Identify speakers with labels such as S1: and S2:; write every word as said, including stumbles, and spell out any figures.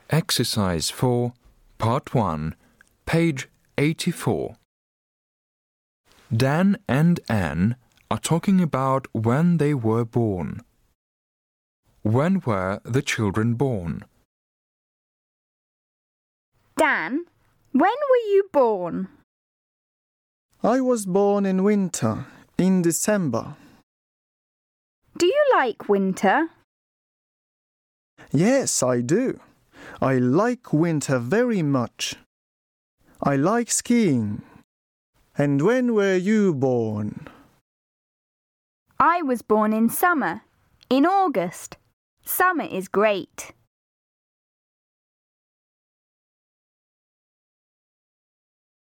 S1: Exercise four, Part one, page eighty-four. Dan and Anne are talking about when they were born. When were the children born?
S2: Dan, when were you born?
S3: I was born in winter, in December.
S2: Do you like winter?
S3: Yes, I do. I like winter very much. I like skiing. And when were you born?
S2: I was born in summer, in August. Summer is great.